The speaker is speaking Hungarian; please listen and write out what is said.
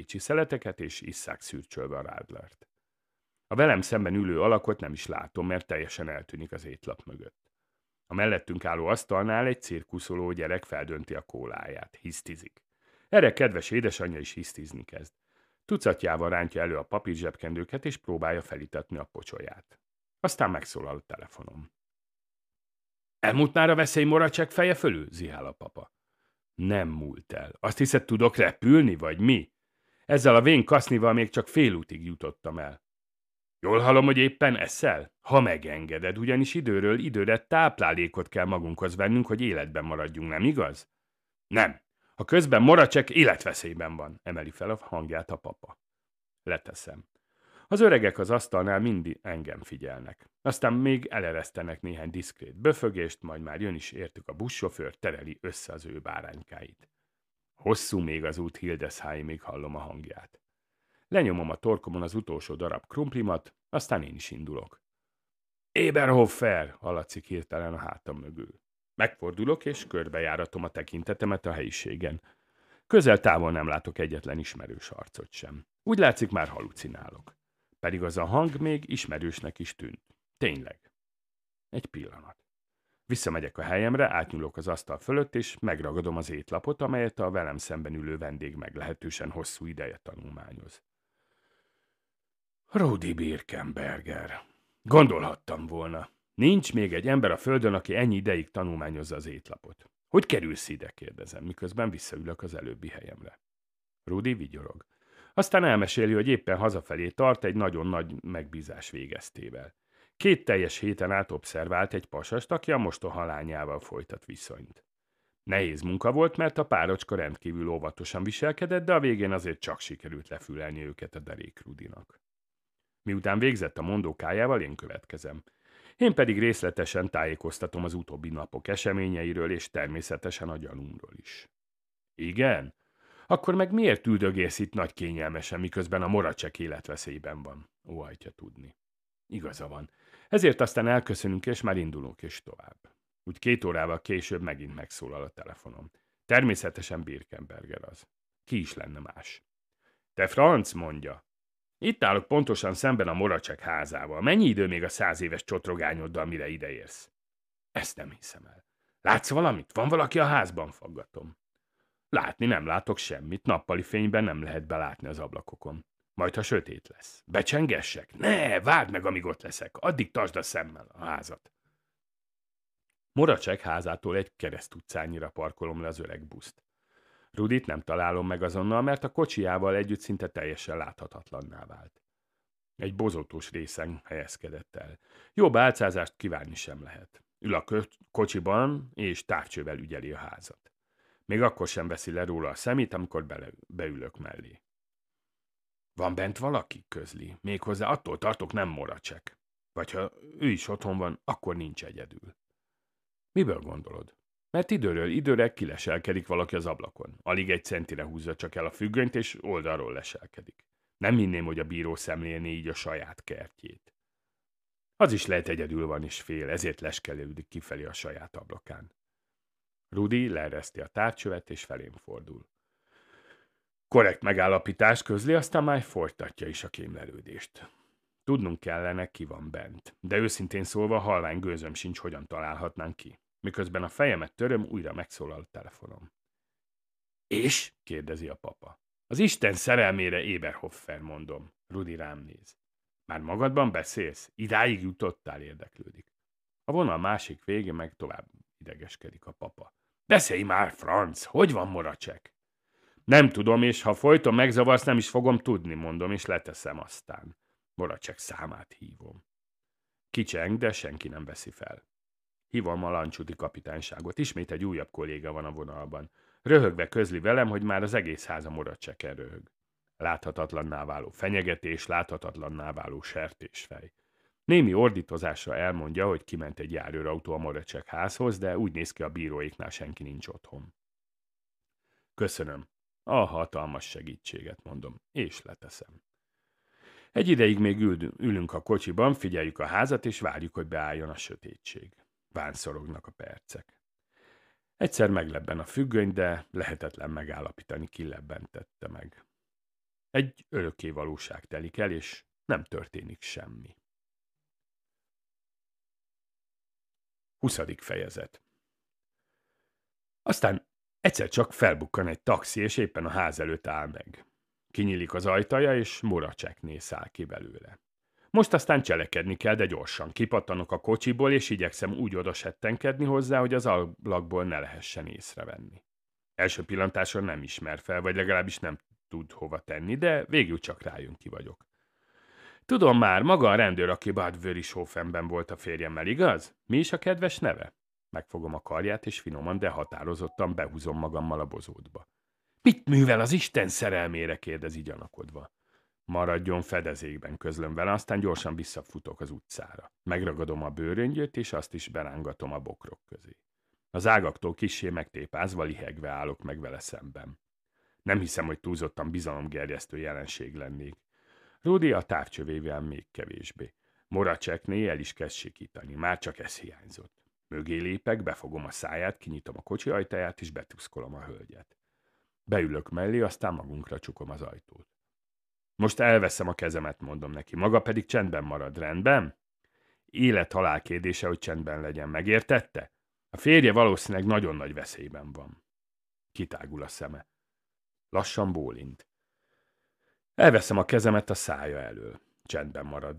szendvicsi szeleteket, és isszák szürcsölve a rádlert. A velem szemben ülő alakot nem is látom, mert teljesen eltűnik az étlap mögött. A mellettünk álló asztalnál egy cirkuszoló gyerek feldönti a kóláját, hisztizik. Erre kedves édesanyja is hisztizni kezd. Tucatjával rántja elő a papírzsebkendőket, és próbálja felítetni a pocsolyát. Aztán megszólal a telefonom. Elmúlt már a veszély Moracsek feje fölül? Zihál a papa. Nem múlt el. Azt hiszed, tudok repülni, vagy mi? Ezzel a vén kasznival még csak félútig jutottam el. Jól hallom, hogy éppen eszel? Ha megengeded, ugyanis időről időre táplálékot kell magunkhoz vennünk, hogy életben maradjunk, nem igaz? Nem. Ha közben Moracsek életveszélyben van, emeli fel a hangját a papa. Leteszem. Az öregek az asztalnál mindig engem figyelnek. Aztán még eleresztenek néhány diszkrét böfögést, majd már jön is értük a buszsofőr, tereli össze az ő báránykáit. Hosszú még az út Hildesheimig, hallom a hangját. Lenyomom a torkomon az utolsó darab krumplimat, aztán én is indulok. Eberhofer, hallatszik hirtelen a hátam mögül. Megfordulok, és körbejáratom a tekintetemet a helyiségen. Közel-távol nem látok egyetlen ismerős arcot sem. Úgy látszik, már halucinálok. Pedig az a hang még ismerősnek is tűnt. Tényleg. Egy pillanat. Visszamegyek a helyemre, átnyúlok az asztal fölött, és megragadom az étlapot, amelyet a velem szemben ülő vendég meglehetősen hosszú ideje tanulmányoz. Rudi Birkenberger. Gondolhattam volna. Nincs még egy ember a földön, aki ennyi ideig tanulmányozza az étlapot. Hogy kerülsz ide, kérdezem, miközben visszaülök az előbbi helyemre. Rudi vigyorog. Aztán elmeséli, hogy éppen hazafelé tart egy nagyon nagy megbízás végeztével. 2 teljes héten át obszervált egy pasast, aki a mostoha lányával folytat viszonyt. Nehéz munka volt, mert a párocska rendkívül óvatosan viselkedett, de a végén azért csak sikerült lefülelni őket a derék Rudinak. Miután végzett a mondókájával, én következem. Én pedig részletesen tájékoztatom az utóbbi napok eseményeiről, és természetesen a gyanúmról is. Igen? Akkor meg miért üldögélsz itt nagy kényelmesen, miközben a Moracsek életveszélyben van? Óhajtja tudni. Igaza van. Ezért aztán elköszönünk, és már indulunk is tovább. Úgy 2 órával később megint megszólal a telefonom. Természetesen Birkenberger az. Ki is lenne más? Te franc, mondja. Itt állok pontosan szemben a Moracsek házával. Mennyi idő még a 100 éves csotrogányoddal, mire ideérsz? Ezt nem hiszem el. Látsz valamit? Van valaki a házban? Faggatom. Látni nem látok semmit, nappali fényben nem lehet belátni az ablakokon. Majd, ha sötét lesz. Becsengessek? Ne, várd meg, amíg ott leszek. Addig tartsd a szemmel a házat. Moracsek házától egy keresztutcányira parkolom le az öreg buszt. Rudit nem találom meg azonnal, mert a kocsijával együtt szinte teljesen láthatatlanná vált. Egy bozótós részen helyezkedett el. Jobb álcázást kívánni sem lehet. Ül a kocsiban, és távcsővel ügyeli a házat. Még akkor sem veszi le róla a szemét, amikor beülök mellé. Van bent valaki? Közli. Méghozzá attól tartok, nem Moracsek. Vagy ha ő is otthon van, akkor nincs egyedül. Miből gondolod? Mert időről időre kileselkedik valaki az ablakon. Alig 1 centire húzza csak el a függönyt, és oldalról leselkedik. Nem hinném, hogy a bíró szemlélné így a saját kertjét. Az is lehet egyedül van és fél, ezért leskelődik kifelé a saját ablakán. Rudi leereszti a távcsövet, és felém fordul. Korrekt megállapítás, közli, aztán már folytatja is a kémlelődést. Tudnunk kellene, ki van bent, de őszintén szólva halvány gőzöm sincs, hogyan találhatnánk ki. Miközben a fejemet töröm, újra megszólal a telefonom. És? Kérdezi a papa. Az Isten szerelmére, Eberhofer, mondom. Rudi rám néz. Már magadban beszélsz? Idáig jutottál, érdeklődik. A vonal másik végén meg tovább idegeskedik a papa. Beszélj már, franc! Hogy van Moracsek? Nem tudom, és ha folyton megzavarsz, nem is fogom tudni, mondom, és leteszem aztán. Moracsek számát hívom. Kicseng, de senki nem veszi fel. Hívom a Lancsúti kapitányságot. Ismét egy újabb kolléga van a vonalban. Röhögve közli velem, hogy már az egész ház a Moracseken röhög. Láthatatlanná váló fenyegetés, láthatatlanná váló sertésfej. Némi ordítozásra elmondja, hogy kiment egy járőrautó a Moracsek házhoz, de úgy néz ki, a bíróiknál senki nincs otthon. Köszönöm. A hatalmas segítséget, mondom, és leteszem. Egy ideig még ülünk a kocsiban, figyeljük a házat, és várjuk, hogy beálljon a sötétség. Vánszorognak a percek. Egyszer meglebben a függöny, de lehetetlen megállapítani, ki lebbentette meg. Egy örökké valóság telik el, és nem történik semmi. 20. fejezet. Aztán egyszer csak felbukkan egy taxi, és éppen a ház előtt áll meg. Kinyílik az ajtaja, és Moracsekné száll ki belőle. Most aztán cselekedni kell, de gyorsan. Kipattanok a kocsiból, és igyekszem úgy odasettenkedni hozzá, hogy az ablakból ne lehessen észrevenni. Első pillantásra nem ismer fel, vagy legalábbis nem tud hova tenni, de végül csak rájön, ki vagyok. Tudom már, maga a rendőr, aki Bad Wörishofen volt a férjemmel, igaz? Mi is a kedves neve? Megfogom a karját, és finoman, de határozottan behúzom magammal a bozótba. Mit művel az Isten szerelmére? Kérdezi gyanakodva. Maradjon fedezékben, közlöm vele, aztán gyorsan visszafutok az utcára. Megragadom a bőröngyöt, és azt is berángatom a bokrok közé. Az ágaktól kissé megtépázva, lihegve állok meg vele szemben. Nem hiszem, hogy túlzottan bizalomgerjesztő jelenség lennék. Rudi a távcsövével még kevésbé. Moracsekné el is kezd sikítani, már csak ez hiányzott. Mögé lépek, befogom a száját, kinyitom a kocsi ajtaját, és betuszkolom a hölgyet. Beülök mellé, aztán magunkra csukom az ajtót. Most elveszem a kezemet, mondom neki, maga pedig csendben marad, rendben? Élet-halál kérdése, hogy csendben legyen, megértette? A férje valószínűleg nagyon nagy veszélyben van. Kitágul a szeme. Lassan bólint. Elveszem a kezemet a szája elől. Csendben marad.